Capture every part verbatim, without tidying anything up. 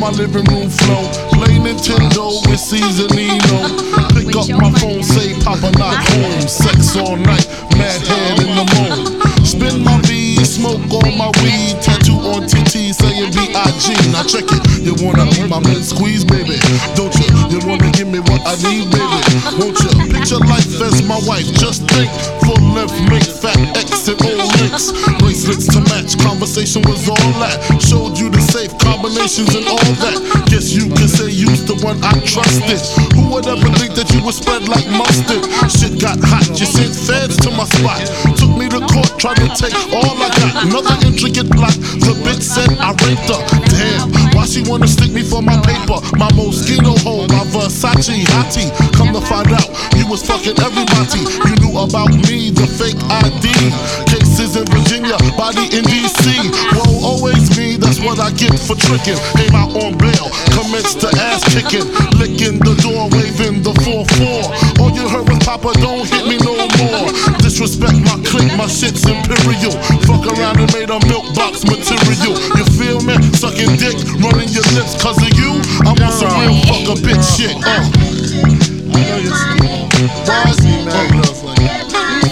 my living room flow. Play Nintendo with Seasonino. Pick up my phone, say Papa not home. Sex all night, mad head in the moon. Spin my V, smoke all my weed. Tattoo on T T saying B I G. Now check it, you wanna be my man squeeze, baby? Don't you? You wanna give me what I need, baby? Won't you? Picture life as my wife. Just think, full length, make fat X and all links. Bracelets to match, conversation was all that. Showed you the safe combinations and all that. Guess you can say you's the one I trusted. Who would ever think that you would spread like mustard? Shit got hot, you sent feds to my spot. Took me to court, tried to take all I got. Another intricate plot, the bitch said I raped her. Damn, why she wanna stick me for my paper? My Moschino hole, my Versace hottie. Come to find out, you was fucking everybody. You knew about me, the fake I D. Cases in Virginia, body in D C. Whoa, always me, that's what I get for tricking. Came out on bail, commenced to ass kicking. Licking the door, waving the four four. All you heard was Papa, don't hit me no more. Disrespect my clique, my shit's imperial. Fuck around and made a milk box material. You feel me? Sucking dick, running your lips cause of you. I want some real fuck a bitch shit. Uh. I know you're stupid. Why is he mad at us like that?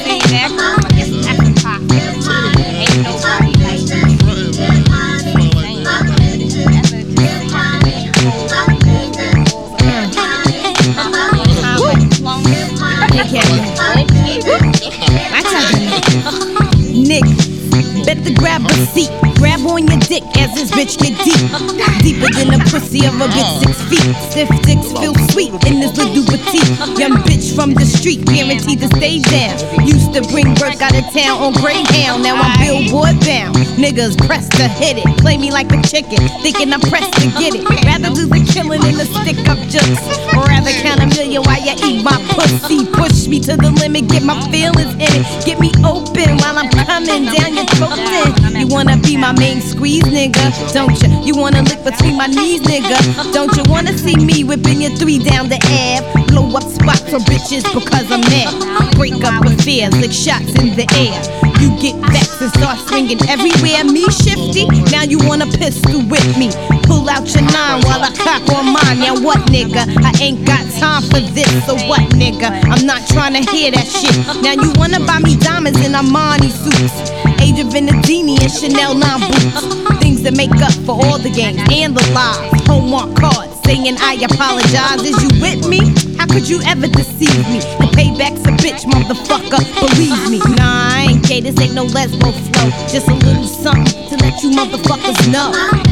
Nick, better grab a seat. Grab on your dick as this bitch get deep. Deeper than the pussy of a bitch six feet. Stiff dicks feel sweet in this little petite. Young bitch from the street, guaranteed to stay down. Used to bring work out of town on Greyhound. Now I'm billboard bound. Niggas pressed to hit it. Play me like a chicken, thinking I'm pressed to get it. Rather do the killing than the stick up jokes. Or rather count a million while you eat my pussy. Push me to the limit, get my feelings in it. Get me open while I'm coming down your throat. Then you wanna be my main squeeze, nigga, don't you? You wanna lick between my knees, nigga, don't you? Wanna see me whipping your three down the Ave? Blow up spots for bitches because I'm mad. Break up affairs, lick shots in the air. You get vexed and start swinging everywhere. Me shifty, now you want a pistol with me. Pull out your nine while I cock on mine. Now what, nigga? I ain't got time for this. So what, nigga? I'm not trying to hear that shit. Now you wanna buy me diamonds in Armani suits, Age of Venedini and Chanel nine boots. Things that make up for all the games and the lies. Homework cards saying I apologize. Is you with me? How could you ever deceive me? The payback's a bitch, motherfucker, believe me. Nah, I ain't gay, this ain't no lesbo flow. Just a little something to let you motherfuckers know.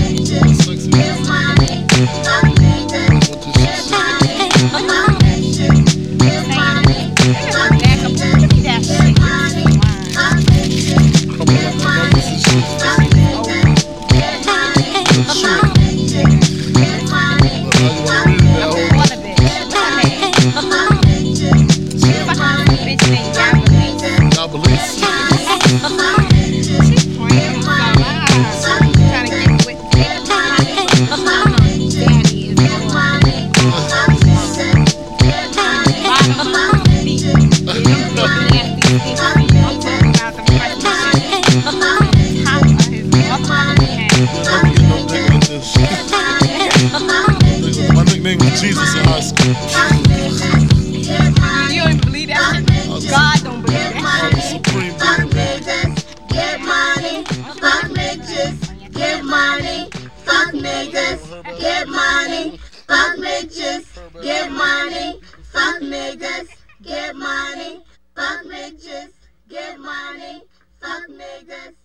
My nickname was Jesus in high school. You don't even believe that shit? God don't believe that shit. Supreme Fuck niggas, get money. Fuck bitches, get money. Fuck niggas, get money. Fuck bitches, get money. Fuck niggas, get money. Fuck bitches, get money. Fuck niggas.